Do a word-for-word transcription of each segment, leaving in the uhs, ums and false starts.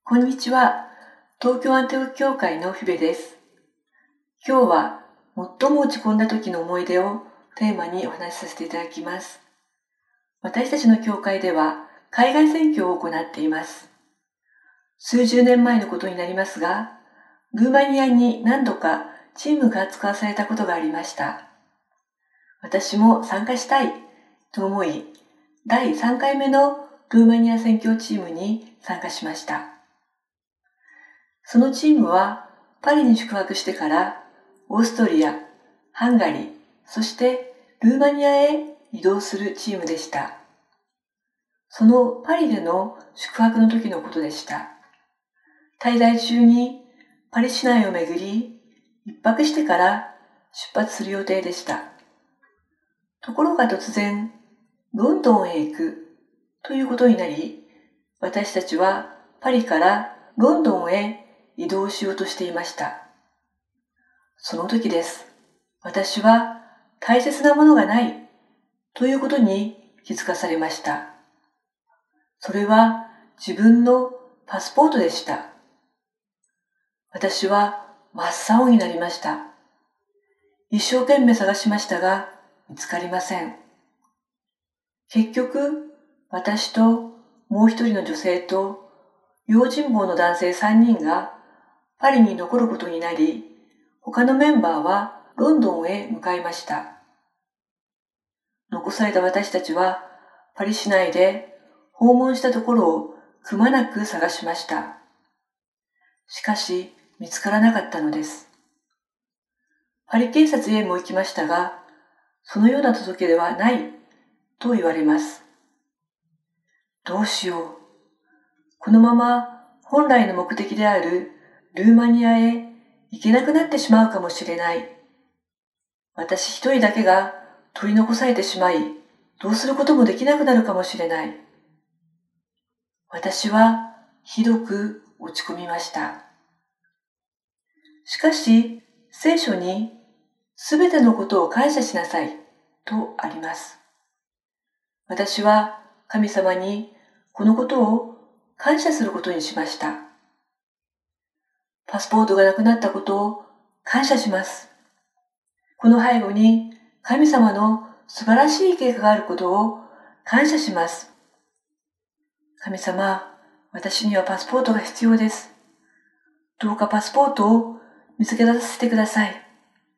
こんにちは。東京アンテオ協会のフィベです。今日は最も落ち込んだ時の思い出をテーマにお話しさせていただきます。私たちの協会では海外選挙を行っています。数十年前のことになりますが、ルーマニアに何度かチームが使わされたことがありました。私も参加したいと思い、だいさんかいめのルーマニア選挙チームに参加しました。そのチームはパリに宿泊してからオーストリア、ハンガリー、そしてルーマニアへ移動するチームでした。そのパリでの宿泊の時のことでした。滞在中にパリ市内を巡り、一泊してから出発する予定でした。ところが突然、ロンドンへ行くということになり、私たちはパリからロンドンへ移動しようとしていました。その時です。私は大切なものがないということに気づかされました。それは自分のパスポートでした。私は真っ青になりました。一生懸命探しましたが見つかりません。結局、私ともう一人の女性と用心棒の男性さんにんがパリに残ることになり、他のメンバーはロンドンへ向かいました。残された私たちはパリ市内で訪問したところをくまなく探しました。しかし見つからなかったのです。パリ警察へも行きましたが、そのような届けではないと言われます。どうしよう。このまま本来の目的であるルーマニアへ行けなくなってしまうかもしれない。私一人だけが取り残されてしまい、どうすることもできなくなるかもしれない。私はひどく落ち込みました。しかし、聖書にすべてのことを感謝しなさいとあります。私は神様にこのことを感謝することにしました。パスポートがなくなったことを感謝します。この背後に神様の素晴らしい計画があることを感謝します。神様、私にはパスポートが必要です。どうかパスポートを見つけ出させてください。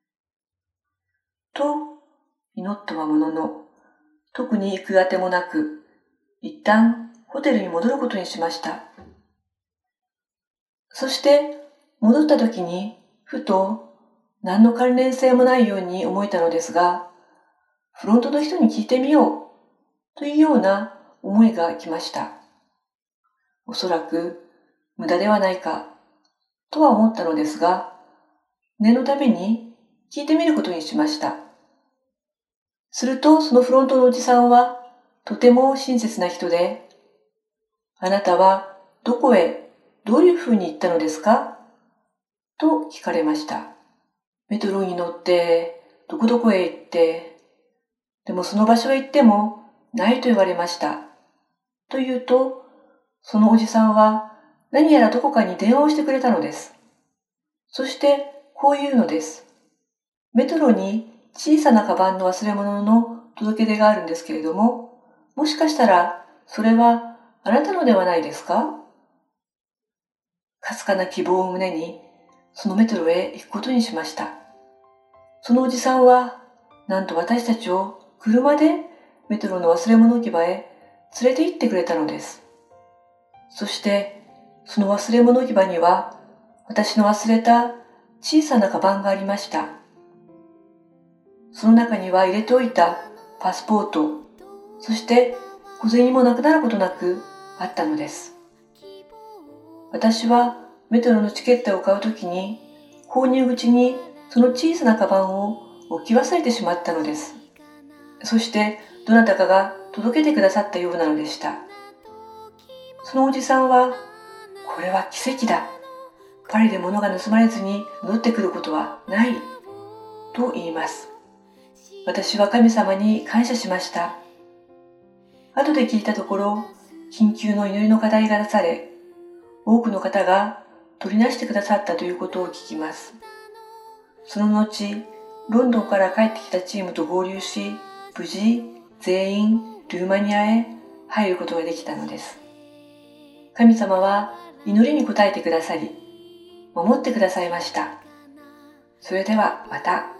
と祈ったはものの、特に行くあてもなく、一旦ホテルに戻ることにしました。そして戻った時に、ふと何の関連性もないように思えたのですが、フロントの人に聞いてみようというような思いが来ました。おそらく無駄ではないかとは思ったのですが、念のために聞いてみることにしました。するとそのフロントのおじさんはとても親切な人で、あなたはどこへどういうふうに行ったのですかと聞かれました。メトロに乗ってどこどこへ行って、でもその場所へ行ってもないと言われました。と言うと、そのおじさんは何やらどこかに電話をしてくれたのです。そしてこう言うのです。メトロに小さなカバンの忘れ物の届け出があるんですけれども、もしかしたらそれはあなたのではないですか？かすかな希望を胸にそのメトロへ行くことにしました。そのおじさんはなんと私たちを車でメトロの忘れ物置き場へ連れて行ってくれたのです。そしてその忘れ物置き場には私の忘れた小さなカバンがありました。その中には入れておいたパスポート、そして小銭もなくなることなくあったのです。私はメトロのチケットを買うときに購入口にその小さなカバンを置き忘れてしまったのです。そしてどなたかが届けてくださったようなのでした。そのおじさんは、これは奇跡だ。パリで物が盗まれずに戻ってくることはないと言います。私は神様に感謝しました。後で聞いたところ、緊急の祈りの課題が出され、 多くの方が取りなしてくださったということを聞きます。その後、ロンドンから帰ってきたチームと合流し、無事全員ルーマニアへ入ることができたのです。神様は祈りに応えてくださり、守ってくださいました。それではまた。